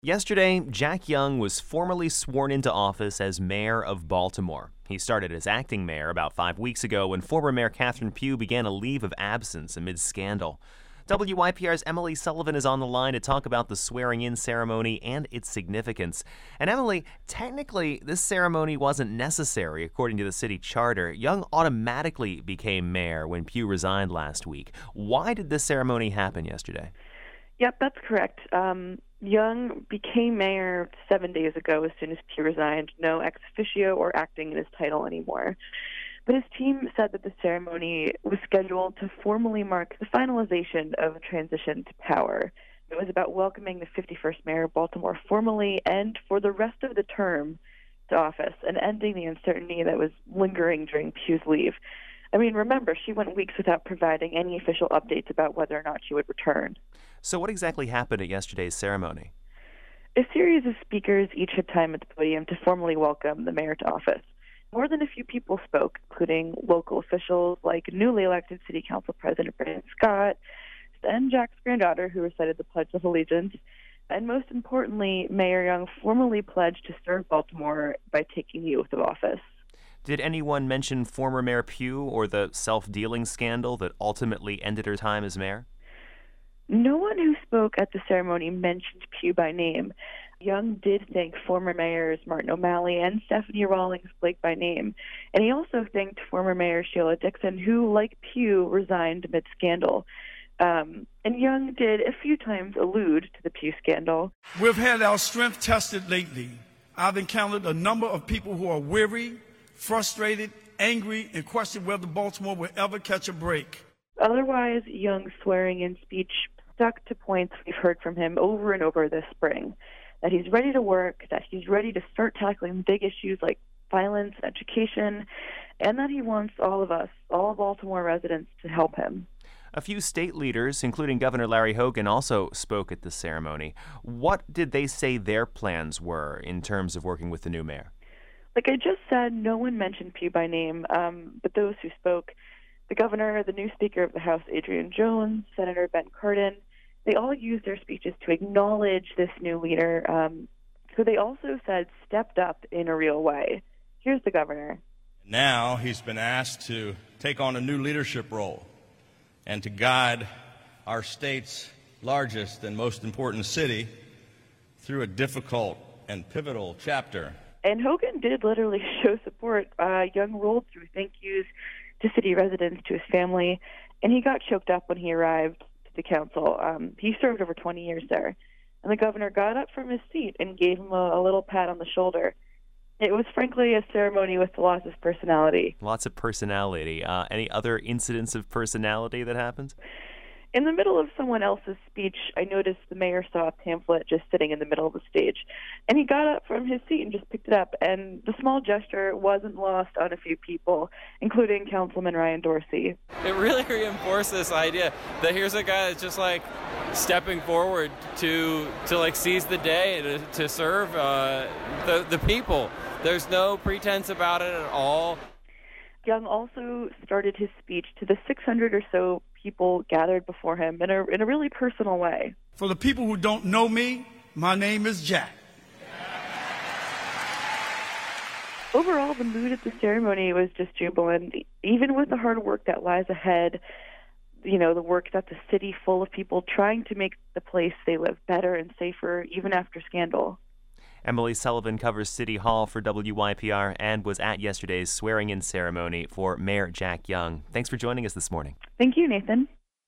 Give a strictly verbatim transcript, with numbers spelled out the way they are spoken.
Yesterday, Jack Young was formally sworn into office as mayor of Baltimore. He started as acting mayor about five weeks ago when former Mayor Catherine Pugh began a leave of absence amid scandal. W Y P R's Emily Sullivan is on the line to talk about the swearing-in ceremony and its significance. And Emily, technically, this ceremony wasn't necessary, according to the city charter. Young automatically became mayor when Pugh resigned last week. Why did this ceremony happen yesterday? Yep, that's correct. Um, Young became mayor seven days ago as soon as Pugh resigned. No ex officio or acting in his title anymore. But his team said that the ceremony was scheduled to formally mark the finalization of a transition to power. It was about welcoming the fifty-first mayor of Baltimore formally and for the rest of the term to office and ending the uncertainty that was lingering during Pugh's leave. I mean, remember, she went weeks without providing any official updates about whether or not she would return. So what exactly happened at yesterday's ceremony? A series of speakers each had time at the podium to formally welcome the mayor to office. More than a few people spoke, including local officials like newly elected City Council President Brandon Scott and Jack's granddaughter, who recited the Pledge of Allegiance. And most importantly, Mayor Young formally pledged to serve Baltimore by taking the oath of office. Did anyone mention former Mayor Pugh or the self-dealing scandal that ultimately ended her time as mayor? No one who spoke at the ceremony mentioned Pugh by name. Young did thank former mayors Martin O'Malley and Stephanie Rawlings Blake by name, and he also thanked former Mayor Sheila Dixon, who, like Pugh, resigned amid scandal. Um, and Young did a few times allude to the Pugh scandal. We've had our strength tested lately. I've encountered a number of people who are weary, frustrated, angry, and question whether Baltimore will ever catch a break. Otherwise, Young's swearing-in speech stuck to points we've heard from him over and over this spring, that he's ready to work, that he's ready to start tackling big issues like violence, education, and that he wants all of us, all Baltimore residents, to help him. A few state leaders, including Governor Larry Hogan, also spoke at the ceremony. What did they say their plans were in terms of working with the new mayor? Like I just said, no one mentioned Pugh by name, um, but those who spoke, the governor, the new Speaker of the House, Adrian Jones, Senator Ben Cardin, they all used their speeches to acknowledge this new leader, um, who they also said stepped up in a real way. Here's the governor. Now he's been asked to take on a new leadership role and to guide our state's largest and most important city through a difficult and pivotal chapter. And Hogan did literally show support. Uh, Young rolled through thank yous to city residents, to his family, and he got choked up when he arrived to the council. Um, he served over twenty years there. And the governor got up from his seat and gave him a, a little pat on the shoulder. It was frankly a ceremony with lots of personality. Lots of personality. Uh, any other incidents of personality that happened? In the middle of someone else's speech, I noticed the mayor saw a pamphlet just sitting in the middle of the stage. And he got up from his seat and just picked it up. And the small gesture wasn't lost on a few people, including Councilman Ryan Dorsey. It really reinforced this idea that here's a guy that's just like stepping forward to to like seize the day, to, to serve uh, the, the people. There's no pretense about it at all. Young also started his speech to the six hundred or so people gathered before him in a, in a really personal way. For the people who don't know me, my name is Jack. Overall, the mood at the ceremony was just jubilant. Even with the hard work that lies ahead, you know, the work that the city full of people trying to make the place they live better and safer, even after scandal. Emily Sullivan covers City Hall for W Y P R and was at yesterday's swearing-in ceremony for Mayor Jack Young. Thanks for joining us this morning. Thank you, Nathan.